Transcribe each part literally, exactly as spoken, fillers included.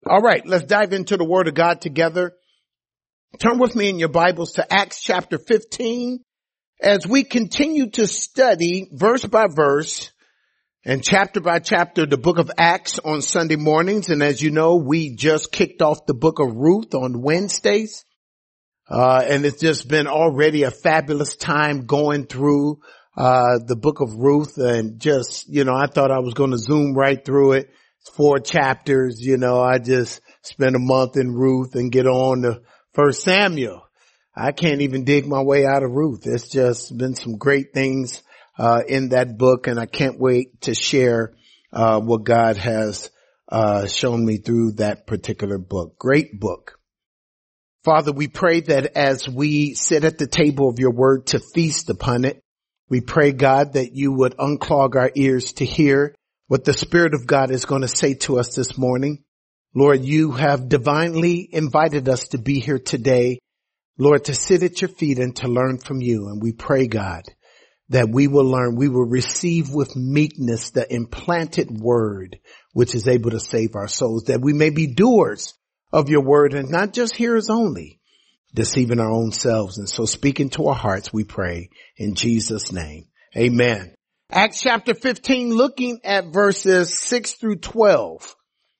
All right, let's dive into the Word of God together. Turn with me in your Bibles to Acts chapter fifteen as we continue to study verse by verse and chapter by chapter the book of Acts on Sunday mornings. And as you know, we just kicked off the book of Ruth on Wednesdays. Uh, and it's just been already a fabulous time going through uh the book of Ruth, and just, you know, I thought I was going to zoom right through it. Four chapters, you know, I just spent a month in Ruth and get on to First Samuel. I can't even dig my way out of Ruth. It's just been some great things uh in that book, and I can't wait to share uh what God has uh shown me through that particular book. Great book. Father, we pray that as we sit at the table of your word to feast upon it, we pray, God, that you would unclog our ears to hear what the Spirit of God is going to say to us this morning. Lord, you have divinely invited us to be here today, Lord, to sit at your feet and to learn from you. And we pray, God, that we will learn, we will receive with meekness the implanted word, which is able to save our souls, that we may be doers of your word and not just hearers only, deceiving our own selves. And so speak into our hearts, we pray in Jesus' name. Amen. Acts chapter fifteen, looking at verses six through twelve.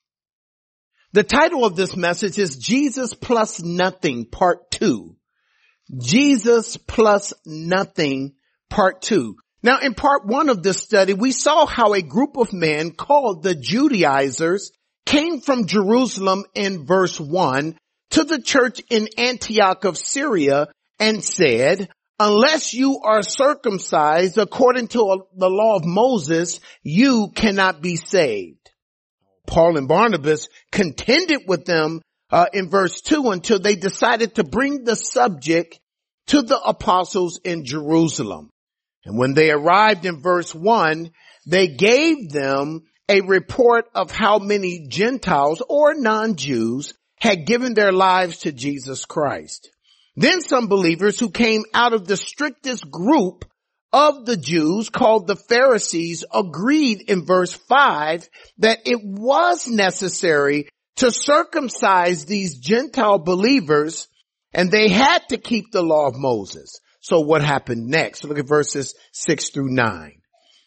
The title of this message is Jesus Plus Nothing, Part two. Jesus Plus Nothing, Part two. Now, in part one of this study, we saw how a group of men called the Judaizers came from Jerusalem in verse one to the church in Antioch of Syria and said, unless you are circumcised according to the law of Moses, you cannot be saved. Paul and Barnabas contended with them uh, in verse two until they decided to bring the subject to the apostles in Jerusalem. And when they arrived in verse one, they gave them a report of how many Gentiles or non-Jews had given their lives to Jesus Christ. Then some believers who came out of the strictest group of the Jews, called the Pharisees, agreed in verse five that it was necessary to circumcise these Gentile believers, and they had to keep the law of Moses. So what happened next? Look at verses six through nine.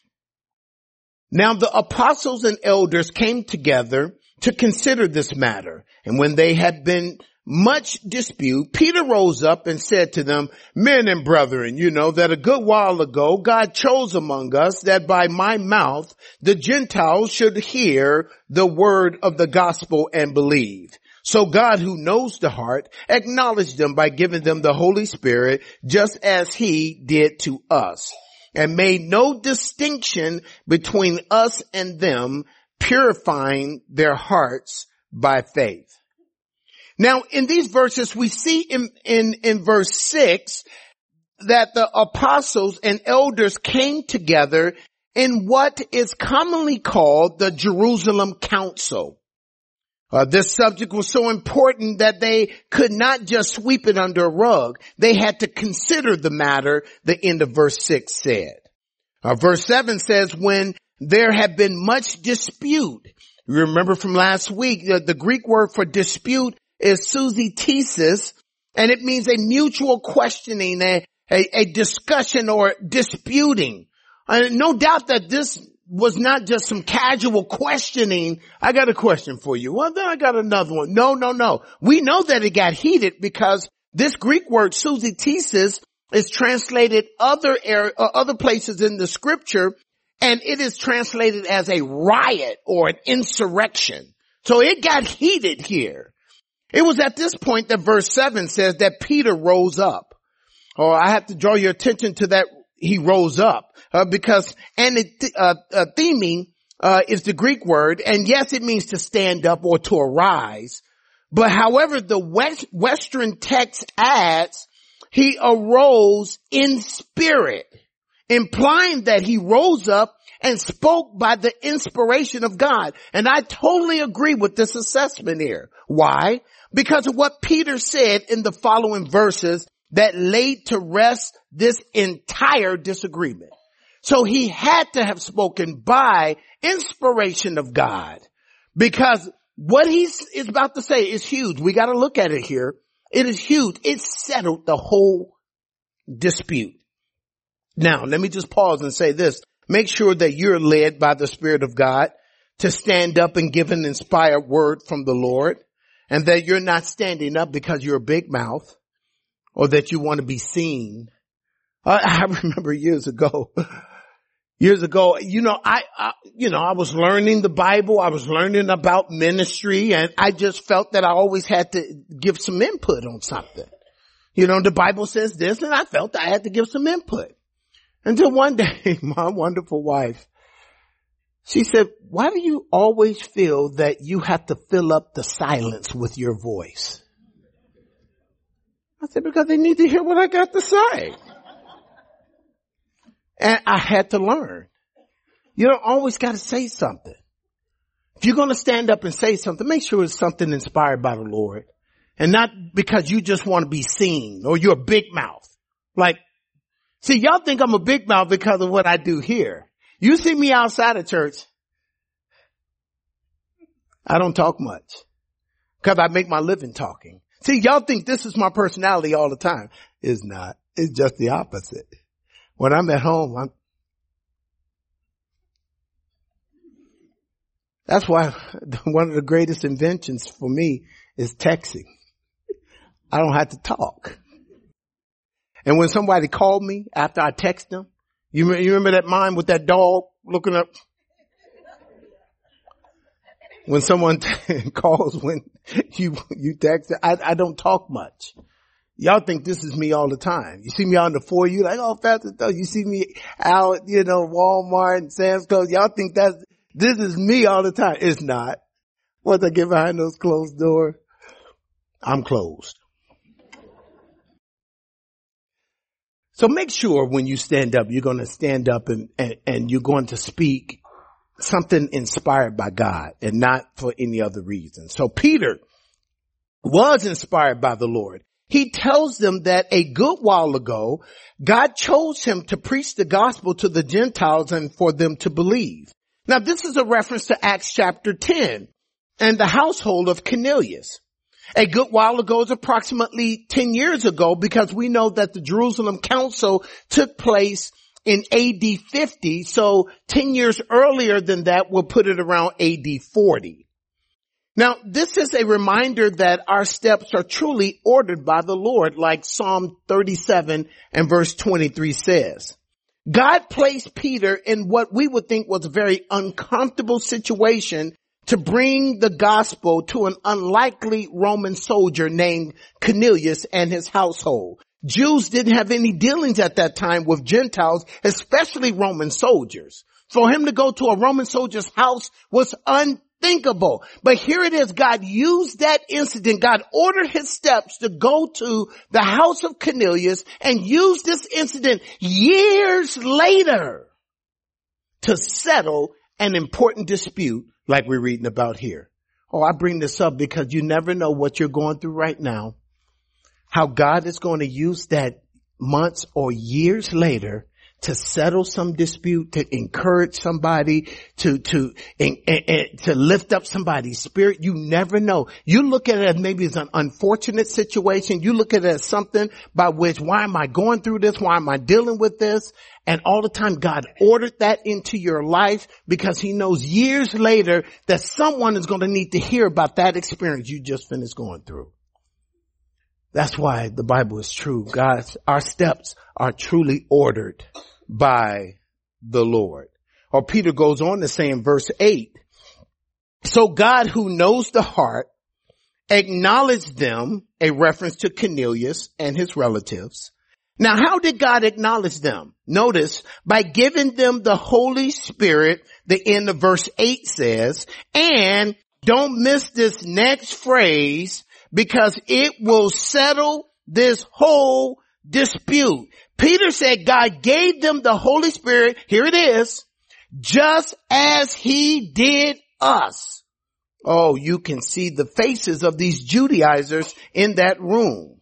Now the apostles and elders came together to consider this matter, and when they had been much dispute, Peter rose up and said to them, men and brethren, you know that a good while ago God chose among us that by my mouth the Gentiles should hear the word of the gospel and believe. So God, who knows the heart, acknowledged them by giving them the Holy Spirit, just as he did to us, and made no distinction between us and them, purifying their hearts by faith. Now, in these verses, we see in, in, in verse six that the apostles and elders came together in what is commonly called the Jerusalem Council. Uh, this subject was so important that they could not just sweep it under a rug. They had to consider the matter, the end of verse six said. Uh, verse seven says, when there had been much dispute. You remember from last week, the, the Greek word for dispute is syuzetesis, and it means a mutual questioning, a, a, a discussion or disputing. Uh, no doubt that this was not just some casual questioning. I got a question for you. Well, then I got another one. No, no, no. We know that it got heated because this Greek word syuzetesis is translated other air, uh, other places in the scripture, and it is translated as a riot or an insurrection. So it got heated here. It was at this point that verse seven says that Peter rose up. Oh, I have to draw your attention to that. He rose up uh, because antheming uh, uh, uh, is the Greek word. And yes, it means to stand up or to arise. But however, the West, Western text adds, he arose in spirit, implying that he rose up and spoke by the inspiration of God. And I totally agree with this assessment here. Why? Because of what Peter said in the following verses that laid to rest this entire disagreement. So he had to have spoken by inspiration of God, because what he is about to say is huge. We got to look at it here. It is huge. It settled the whole dispute. Now, let me just pause and say this. Make sure that you're led by the Spirit of God to stand up and give an inspired word from the Lord, and that you're not standing up because you're a big mouth or that you want to be seen. I, I remember years ago, years ago, you know, I, I, you know, I was learning the Bible. I was learning about ministry, and I just felt that I always had to give some input on something. You know, the Bible says this, and I felt I had to give some input. Until one day, my wonderful wife, she said, why do you always feel that you have to fill up the silence with your voice? I said, because they need to hear what I got to say. And I had to learn. You don't always got to say something. If you're going to stand up and say something, make sure it's something inspired by the Lord. And not because you just want to be seen or you're a big mouth. Like, see, y'all think I'm a big mouth because of what I do here. You see me outside of church, I don't talk much because I make my living talking. See, y'all think this is my personality all the time. It's not. It's just the opposite. When I'm at home, I'm, that's why one of the greatest inventions for me is texting. I don't have to talk. And when somebody called me after I text them, you remember, you remember that mime with that dog looking up? When someone t- calls when you, you text, I, I don't talk much. Y'all think this is me all the time. You see me on the four, you like, oh, Pastor, you see me out, you know, Walmart and Sam's Club. Y'all think that's, this is me all the time. It's not. Once I get behind those closed doors, I'm closed. So make sure when you stand up, you're going to stand up and, and, and you're going to speak something inspired by God and not for any other reason. So Peter was inspired by the Lord. He tells them that a good while ago, God chose him to preach the gospel to the Gentiles and for them to believe. Now, this is a reference to Acts chapter ten and the household of Cornelius. A good while ago is approximately ten years ago, because we know that the Jerusalem Council took place in A D fifty. So ten years earlier than that, we'll put it around A D forty. Now, this is a reminder that our steps are truly ordered by the Lord, like Psalm thirty-seven and verse twenty-three says. God placed Peter in what we would think was a very uncomfortable situation to bring the gospel to an unlikely Roman soldier named Cornelius and his household. Jews didn't have any dealings at that time with Gentiles, especially Roman soldiers. For him to go to a Roman soldier's house was unthinkable. But here it is. God used that incident. God ordered his steps to go to the house of Cornelius and use this incident years later to settle an important dispute like we're reading about here. Oh, I bring this up because you never know what you're going through right now. How God is going to use that months or years later to settle some dispute, to encourage somebody, to, to, and, and, and, to lift up somebody's spirit. You never know. You look at it as maybe it's an unfortunate situation. You look at it as something by which, why am I going through this? Why am I dealing with this? And all the time God ordered that into your life because he knows years later that someone is going to need to hear about that experience you just finished going through. That's why the Bible is true. God's, our steps are truly ordered by the Lord. Or Peter goes on to say in verse eight, so God, who knows the heart, acknowledged them, a reference to Cornelius and his relatives. Now, how did God acknowledge them? Notice, by giving them the Holy Spirit, the end of verse eight says, and don't miss this next phrase, because it will settle this whole dispute. Peter said God gave them the Holy Spirit, here it is, just as he did us. Oh, you can see the faces of these Judaizers in that room.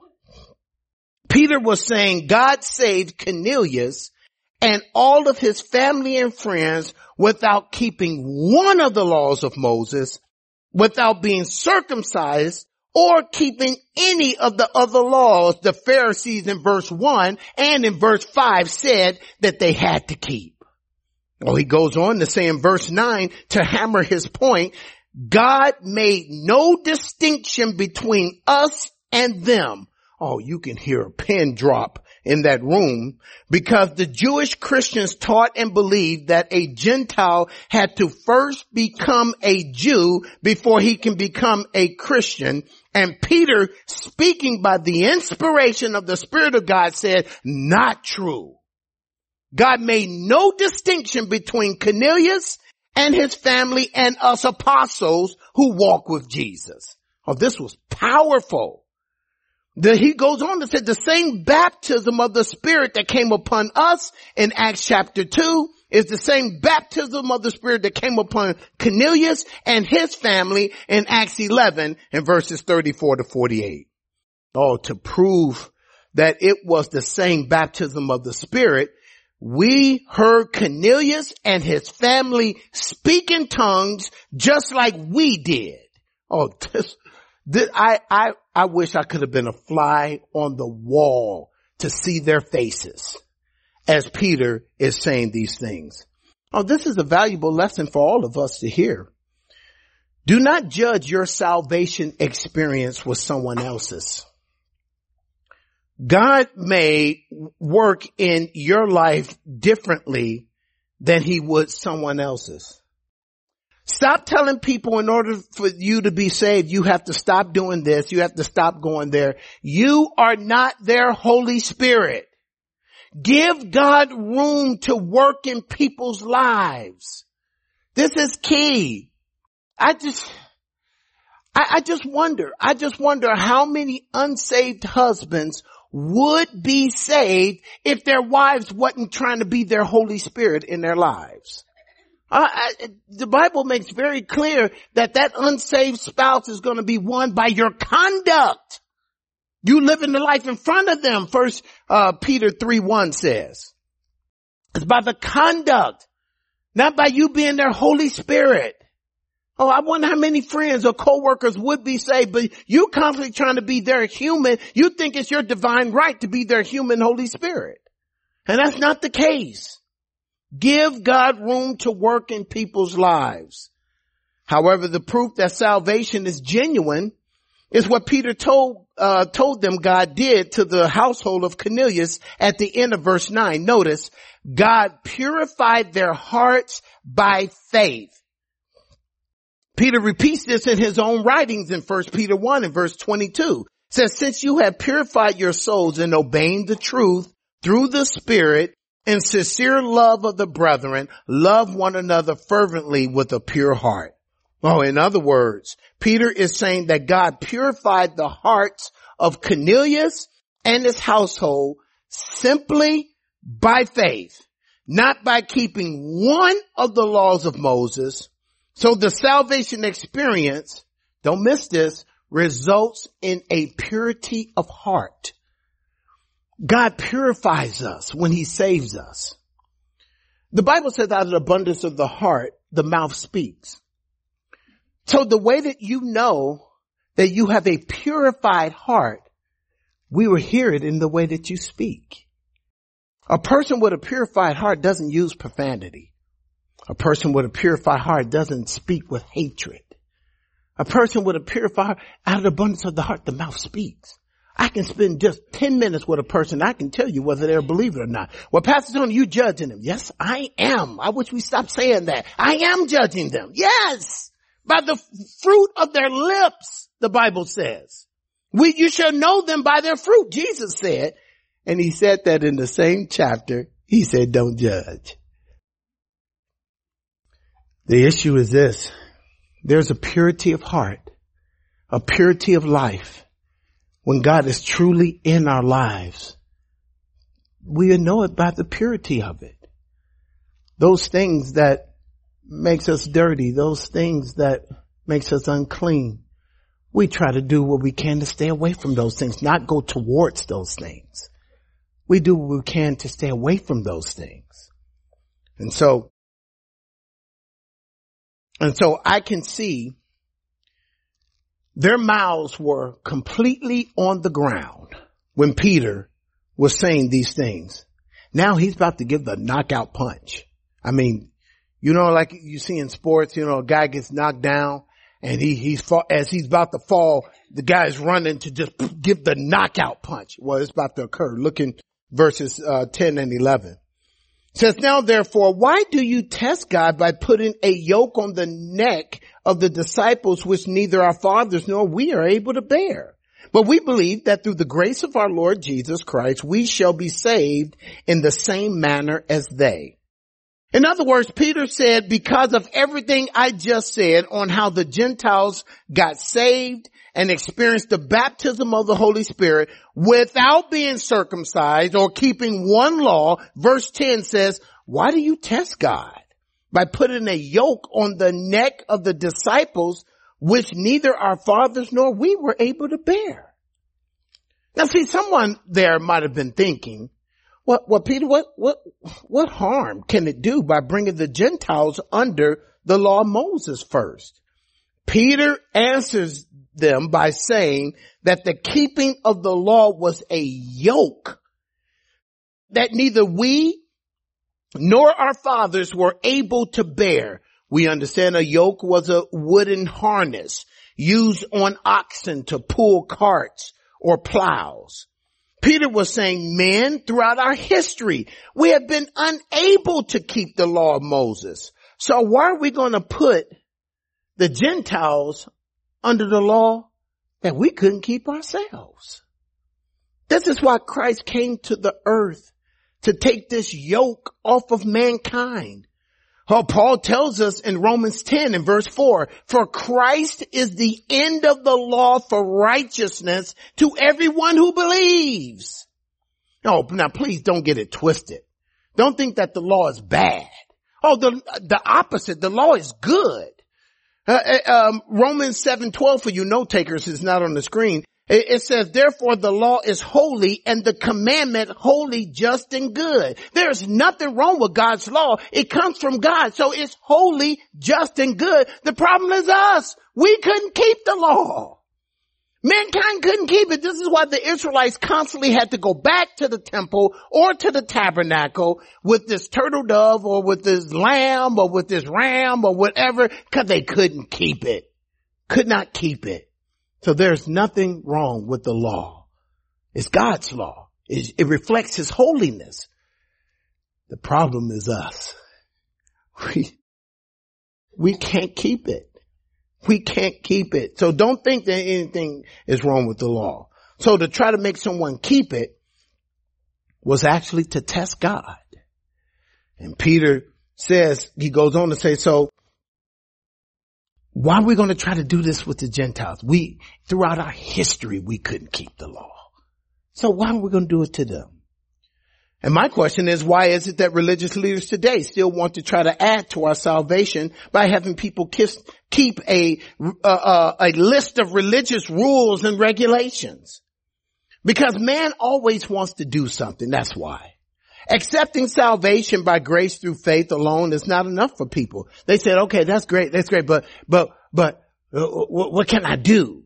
Peter was saying God saved Cornelius and all of his family and friends without keeping one of the laws of Moses, without being circumcised or keeping any of the other laws the Pharisees in verse one and in verse five said that they had to keep. Well, he goes on to say in verse nine to hammer his point, God made no distinction between us and them. Oh, you can hear a pin drop in that room, because the Jewish Christians taught and believed that a Gentile had to first become a Jew before he can become a Christian. And Peter, speaking by the inspiration of the Spirit of God, said, not true. God made no distinction between Cornelius and his family and us apostles who walk with Jesus. Oh, this was powerful. The, he goes on to say the same baptism of the Spirit that came upon us in Acts chapter two is the same baptism of the Spirit that came upon Cornelius and his family in Acts eleven and verses thirty-four to forty-eight. Oh, to prove that it was the same baptism of the Spirit, we heard Cornelius and his family speak in tongues just like we did. Oh, this, this, I, I, I wish I could have been a fly on the wall to see their faces as Peter is saying these things. Oh, this is a valuable lesson for all of us to hear. Do not judge your salvation experience with someone else's. God may work in your life differently than he would someone else's. Stop telling people in order for you to be saved, you have to stop doing this, you have to stop going there. You are not their Holy Spirit. Give God room to work in people's lives. This is key. I just, I, I just wonder, I just wonder how many unsaved husbands would be saved if their wives wasn't trying to be their Holy Spirit in their lives. Uh, I, the Bible makes very clear that that unsaved spouse is going to be won by your conduct. You living the life in front of them. First uh, Peter three one says. It's by the conduct, not by you being their Holy Spirit. Oh, I wonder how many friends or coworkers would be saved, but you constantly trying to be their human. You think it's your divine right to be their human Holy Spirit. And that's not the case. Give God room to work in people's lives. However, the proof that salvation is genuine is what Peter told, uh, told them God did to the household of Cornelius at the end of verse nine. Notice, God purified their hearts by faith. Peter repeats this in his own writings in First Peter one and verse twenty-two. It says, since you have purified your souls in obeying the truth through the Spirit in sincere love of the brethren, love one another fervently with a pure heart. Oh, in other words, Peter is saying that God purified the hearts of Cornelius and his household simply by faith, not by keeping one of the laws of Moses. So the salvation experience, don't miss this, results in a purity of heart. God purifies us when he saves us. The Bible says out of the abundance of the heart, the mouth speaks. So the way that you know that you have a purified heart, we will hear it in the way that you speak. A person with a purified heart doesn't use profanity. A person with a purified heart doesn't speak with hatred. A person with a purified heart, out of the abundance of the heart, the mouth speaks. I can spend just ten minutes with a person. I can tell you whether they're a believer or not. Well, Pastor Tony, you judging them. Yes, I am. I wish we stopped saying that. I am judging them. Yes. By the fruit of their lips, the Bible says. We, you shall know them by their fruit, Jesus said. And he said that in the same chapter. He said, don't judge. The issue is this. There's a purity of heart, a purity of life. When God is truly in our lives, we know it by the purity of it. Those things that makes us dirty, those things that makes us unclean, we try to do what we can to stay away from those things, not go towards those things. We do what we can to stay away from those things. And so, and so I can see Their mouths were completely on the ground when Peter was saying these things. Now he's about to give the knockout punch. I mean, you know, like you see in sports, you know, a guy gets knocked down and he, he's fall, as he's about to fall, the guy's running to just give the knockout punch. Well, it's about to occur. Look in verses uh, ten and eleven. It says, now therefore, why do you test God by putting a yoke on the neck of the disciples which neither our fathers nor we are able to bear? But we believe that through the grace of our Lord Jesus Christ, we shall be saved in the same manner as they. In other words, Peter said, because of everything I just said on how the Gentiles got saved and experienced the baptism of the Holy Spirit without being circumcised or keeping one law, verse ten says, why do you test God by putting a yoke on the neck of the disciples which neither our fathers nor we were able to bear? Now see, someone there might have been thinking, What, what, Peter, what, what, what harm can it do by bringing the Gentiles under the law of Moses first? Peter answers them by saying that the keeping of the law was a yoke that neither we nor our fathers were able to bear. We understand a yoke was a wooden harness used on oxen to pull carts or plows. Peter was saying, men, throughout our history, we have been unable to keep the law of Moses. So why are we going to put the Gentiles under the law that we couldn't keep ourselves? This is why Christ came to the earth, to take this yoke off of mankind. Oh, Paul tells us in Romans ten and verse four, for Christ is the end of the law for righteousness to everyone who believes. Oh, now please don't get it twisted. Don't think that the law is bad. Oh, the, the opposite. The law is good. Uh, um, Romans seven twelve for you note takers is not on the screen. It, it says, therefore the law is holy and the commandment holy, just and good. There's nothing wrong with God's law. It comes from God. So it's holy, just and good. The problem is us. We couldn't keep the law. Mankind couldn't keep it. This is why the Israelites constantly had to go back to the temple or to the tabernacle with this turtle dove or with this lamb or with this ram or whatever, because they couldn't keep it. Could not keep it. So there's nothing wrong with the law. It's God's law. It, it reflects his holiness. The problem is us. We, we can't keep it. We can't keep it. So don't think that anything is wrong with the law. So to try to make someone keep it was actually to test God. And Peter says, he goes on to say, so why are we going to try to do this with the Gentiles? We, throughout our history, we couldn't keep the law. So why are we going to do it to them? And my question is, why is it that religious leaders today still want to try to add to our salvation by having people kiss, keep a, uh, a list of religious rules and regulations? Because man always wants to do something. That's why. Accepting salvation by grace through faith alone is not enough for people. They said, okay, that's great. That's great. But, but, but uh, what, what can I do?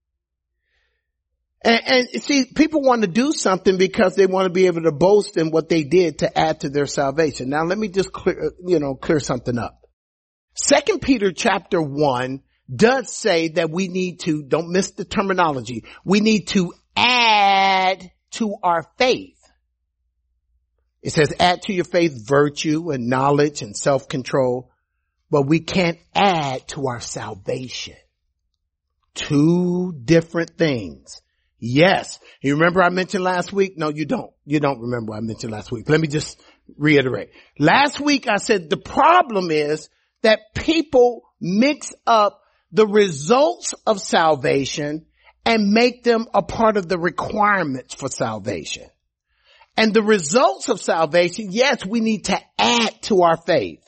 And, and see, people want to do something because they want to be able to boast in what they did to add to their salvation. Now, let me just clear, you know, clear something up. Second Peter chapter one does say that we need to, don't miss the terminology, we need to add to our faith. It says add to your faith virtue and knowledge and self-control, but we can't add to our salvation. Two different things. Yes. You remember I mentioned last week? No, you don't. You don't remember what I mentioned last week. Let me just reiterate. Last week I said the problem is that people mix up the results of salvation and make them a part of the requirements for salvation. And the results of salvation, yes, we need to add to our faith.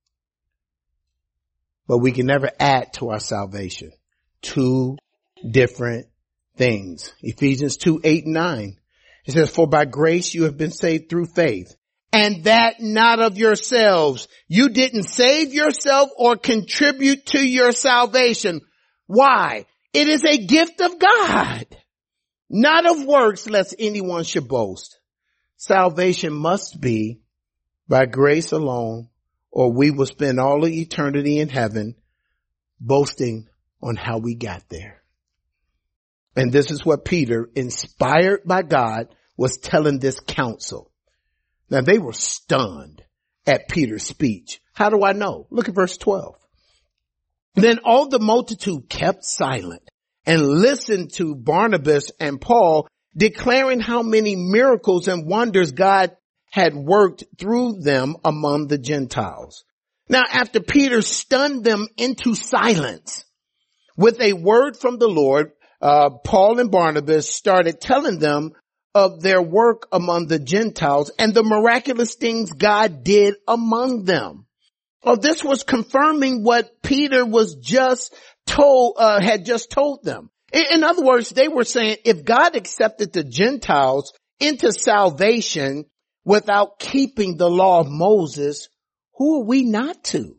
But we can never add to our salvation. Two different things. Ephesians two, eight and nine. It says, for by grace you have been saved through faith, and that not of yourselves. You didn't save yourself or contribute to your salvation. Why? It is a gift of God, not of works, lest anyone should boast. Salvation must be by grace alone, or we will spend all of eternity in heaven boasting on how we got there. And this is what Peter, inspired by God, was telling this council. Now they were stunned at Peter's speech. How do I know? Look at verse twelve. Then all the multitude kept silent and listened to Barnabas and Paul, declaring how many miracles and wonders God had worked through them among the Gentiles. Now, after Peter stunned them into silence with a word from the Lord, uh, Paul and Barnabas started telling them of their work among the Gentiles and the miraculous things God did among them. Oh, this was confirming what Peter was just told, uh, had just told them. In, in other words, they were saying if God accepted the Gentiles into salvation without keeping the law of Moses, who are we not to?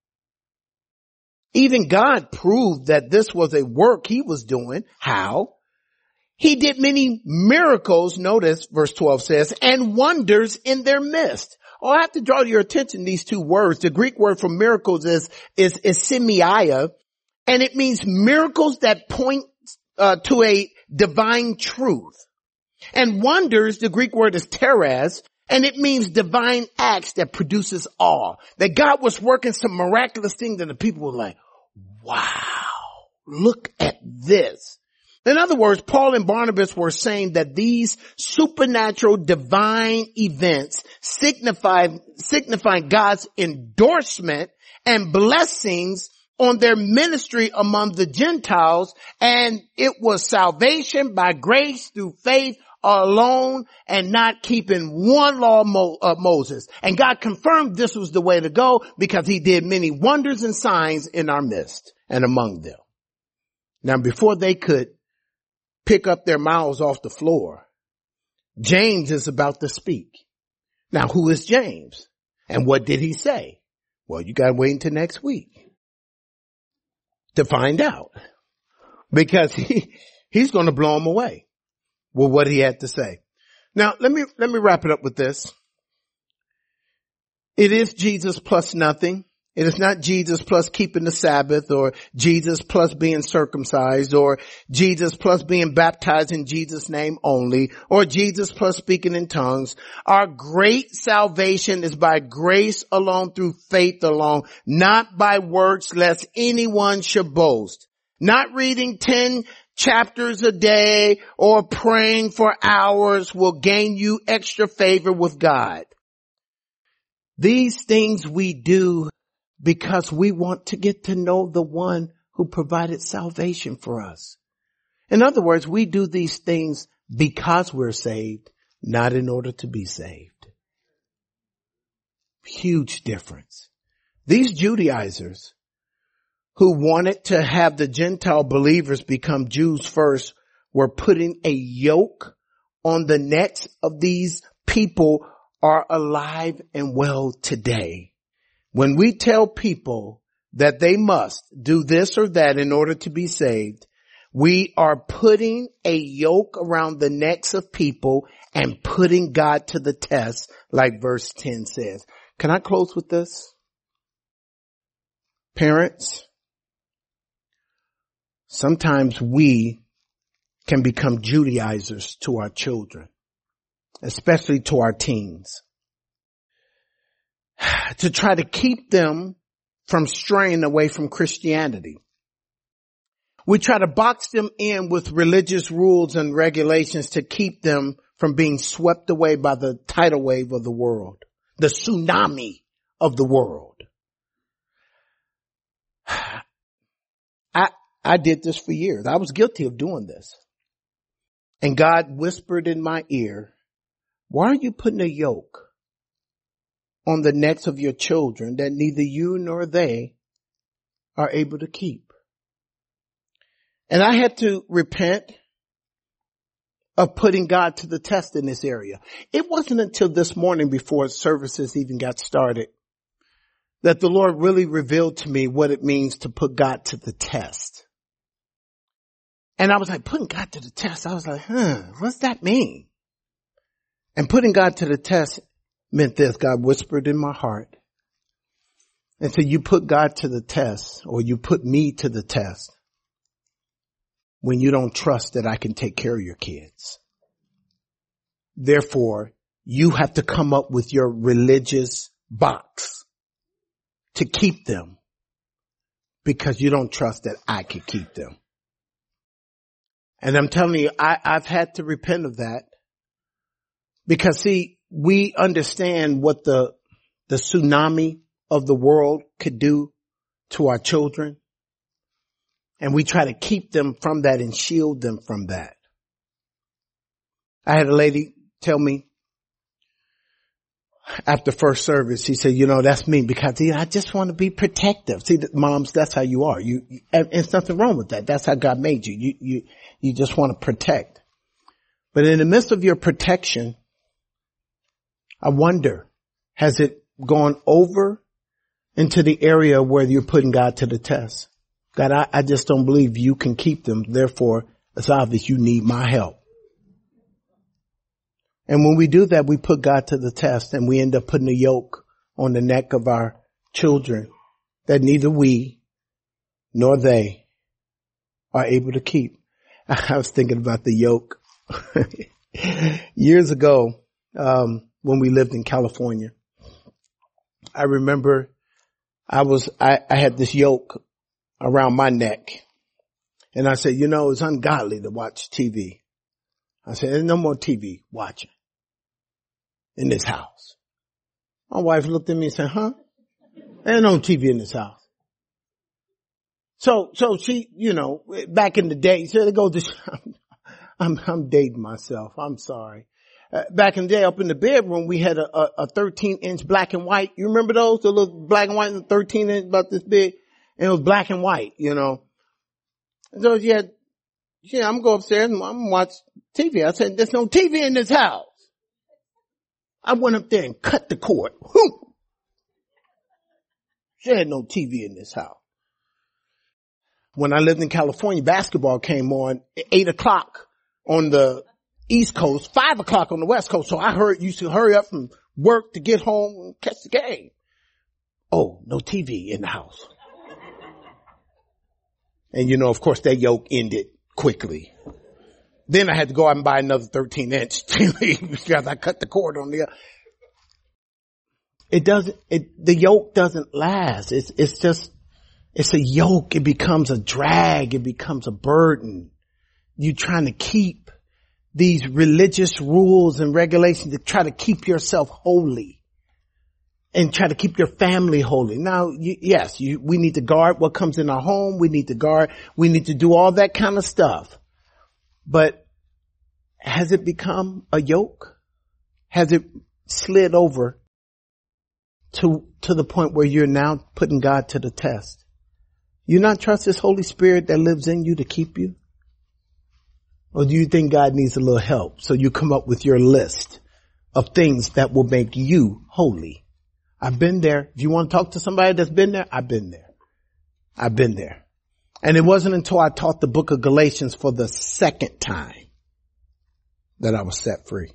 Even God proved that this was a work he was doing. How? He did many miracles, notice verse twelve says, and wonders in their midst. Oh, I have to draw your attention to these two words. The Greek word for miracles is, is, is semiia, and it means miracles that point uh, to a divine truth. And wonders, the Greek word is teres, and it means divine acts that produces awe. That God was working some miraculous things and the people were like, wow, look at this. In other words, Paul and Barnabas were saying that these supernatural divine events signify, signify God's endorsement and blessings on their ministry among the Gentiles, and it was salvation by grace through faith alone and not keeping one law of Mo, uh, Moses. And God confirmed this was the way to go because he did many wonders and signs in our midst and among them. Now, before they could pick up their mouths off the floor, James is about to speak. Now, who is James? And what did he say? Well, you got to wait until next week to find out, because he, he's going to blow them away with what he had to say. Now, let me, let me wrap it up with this. It is Jesus plus nothing. It is not Jesus plus keeping the Sabbath, or Jesus plus being circumcised, or Jesus plus being baptized in Jesus' name only, or Jesus plus speaking in tongues. Our great salvation is by grace alone, through faith alone, not by works, lest anyone should boast. Not reading ten chapters a day or praying for hours will gain you extra favor with God. These things we do because we want to get to know the one who provided salvation for us. In other words, we do these things because we're saved, not in order to be saved. Huge difference. These Judaizers who wanted to have the Gentile believers become Jews first were putting a yoke on the necks of these people are alive and well today. When we tell people that they must do this or that in order to be saved, we are putting a yoke around the necks of people and putting God to the test, like verse ten says. Can I close with this? Parents, sometimes we can become Judaizers to our children, especially to our teens, to try to keep them from straying away from Christianity. We try to box them in with religious rules and regulations to keep them from being swept away by the tidal wave of the world, the tsunami of the world. I, I did this for years. I was guilty of doing this. And God whispered in my ear, why are you putting a yoke on the necks of your children that neither you nor they are able to keep? And I had to repent of putting God to the test in this area. It wasn't until this morning, before services even got started, that the Lord really revealed to me what it means to put God to the test. And I was like, putting God to the test. I was like, huh, what's that mean? And putting God to the test meant this. God whispered in my heart. And so you put God to the test, or you put me to the test, when you don't trust that I can take care of your kids. Therefore, you have to come up with your religious box to keep them, because you don't trust that I could keep them. And I'm telling you, I, I've had to repent of that, because see, we understand what the, the tsunami of the world could do to our children. And we try to keep them from that and shield them from that. I had a lady tell me after first service, she said, you know, that's me, because you know, I just want to be protective. See, moms, that's how you are. You, you and there's nothing wrong with that. That's how God made you. You, you, you just want to protect. But in the midst of your protection, I wonder, has it gone over into the area where you're putting God to the test? God, I, I just don't believe you can keep them. Therefore, it's obvious you need my help. And when we do that, we put God to the test, and we end up putting a yoke on the neck of our children that neither we nor they are able to keep. I was thinking about the yoke. Years ago, um, when we lived in California, I remember I was, I, I had this yoke around my neck, and I said, you know, it's ungodly to watch T V. I said, there's no more T V watching in this house. My wife looked at me and said, huh? There's no T V in this house. So, so she, you know, back in the day, so they go to, I'm, I'm dating myself. I'm sorry. Uh, back in the day, up in the bedroom, we had a, a, a thirteen inch black and white. You remember those? The little black and white and thirteen inch, about this big. And it was black and white, you know. So yeah, yeah, I'm going to go upstairs and I'm going to watch T V. I said, there's no T V in this house. I went up there and cut the cord. Whew. There had no T V in this house. When I lived in California, basketball came on at eight o'clock on the East Coast, five o'clock on the West Coast. So I heard you should hurry up from work to get home and catch the game. Oh, no T V in the house. And you know, of course, that yoke ended quickly. Then I had to go out and buy another thirteen inch T V because I cut the cord on the, it doesn't, it, the yoke doesn't last. It's, it's just, it's a yoke. It becomes a drag. It becomes a burden. You're trying to keep these religious rules and regulations to try to keep yourself holy and try to keep your family holy. Now, you, yes, you, we need to guard what comes in our home. We need to guard, we need to do all that kind of stuff. But has it become a yoke? Has it slid over to, to the point where you're now putting God to the test? You not trust this Holy Spirit that lives in you to keep you? Or do you think God needs a little help? So you come up with your list of things that will make you holy. I've been there. If you want to talk to somebody that's been there, I've been there. I've been there. And it wasn't until I taught the book of Galatians for the second time that I was set free.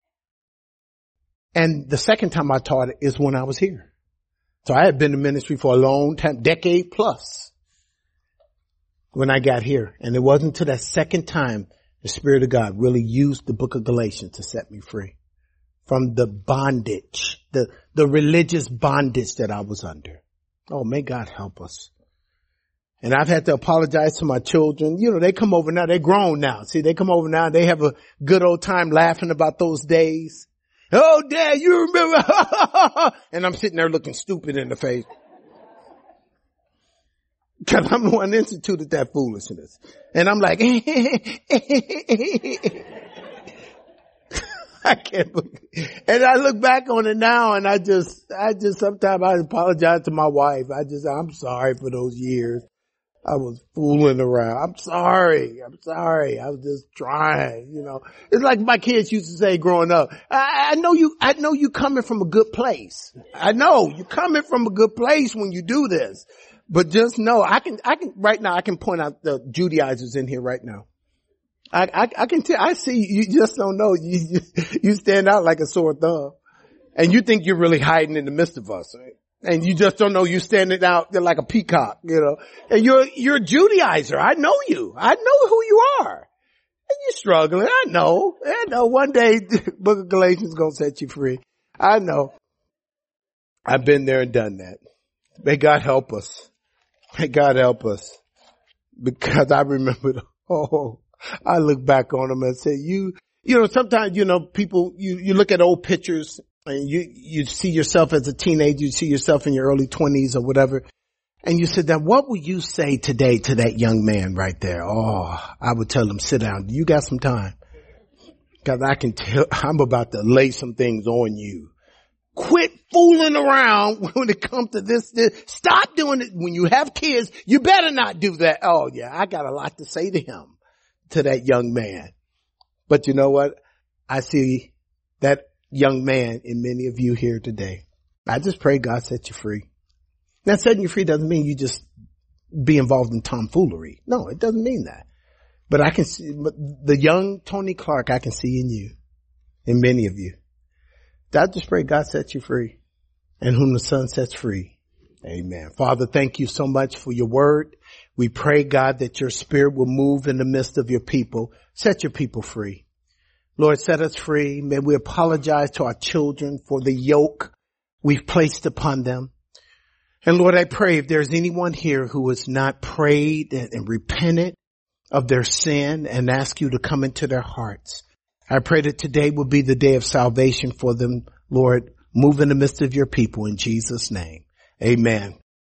And the second time I taught it is when I was here. So I had been in ministry for a long time, decade plus, when I got here. And it wasn't until that second time the Spirit of God really used the book of Galatians to set me free from the bondage, the, the religious bondage that I was under. Oh, may God help us. And I've had to apologize to my children. You know, they come over now. They're grown now. See, they come over now. They have a good old time laughing about those days. Oh, Dad, you remember? And I'm sitting there looking stupid in the face. Because I'm the one that instituted that foolishness. And I'm like, I can't believe it. And I look back on it now and I just, I just, sometimes I apologize to my wife. I just, I'm sorry for those years. I was fooling around. I'm sorry. I'm sorry. I was just trying, you know. It's like my kids used to say growing up. I, I know you, I know you coming from a good place. I know you're coming from a good place when you do this. But just know, I can, I can, right now, I can point out the Judaizers in here right now. I, I, I can tell, I see you just don't know. You, you stand out like a sore thumb. And you think you're really hiding in the midst of us, right? And you just don't know you're standing out there like a peacock, you know. And you're, you're a Judaizer. I know you. I know who you are. And you're struggling. I know. I know. One day, the book of Galatians is going to set you free. I know. I've been there and done that. May God help us. May God help us. Because I remember, oh, I look back on them and say, you, you know, sometimes, you know, people, you, you look at old pictures and you, you see yourself as a teenager, you see yourself in your early twenties or whatever. And you said, then what would you say today to that young man right there? Oh, I would tell him, sit down. You got some time. Cause I can tell, I'm about to lay some things on you. Quit fooling around when it comes to this, this. Stop doing it. When you have kids, you better not do that. Oh yeah, I got a lot to say to him, to that young man. But you know what? I see that young man in many of you here today. I just pray God set you free. Now, setting you free doesn't mean you just be involved in tomfoolery. No, it doesn't mean that. But I can see the young Tony Clark I can see in you, in many of you. I just pray God sets you free, and whom the Son sets free. Amen. Father, thank you so much for your word. We pray, God, that your spirit will move in the midst of your people. Set your people free. Lord, set us free. May we apologize to our children for the yoke we've placed upon them. And Lord, I pray if there's anyone here who has not prayed and, and repented of their sin and ask you to come into their hearts, I pray that today will be the day of salvation for them. Lord, move in the midst of your people in Jesus' name. Amen.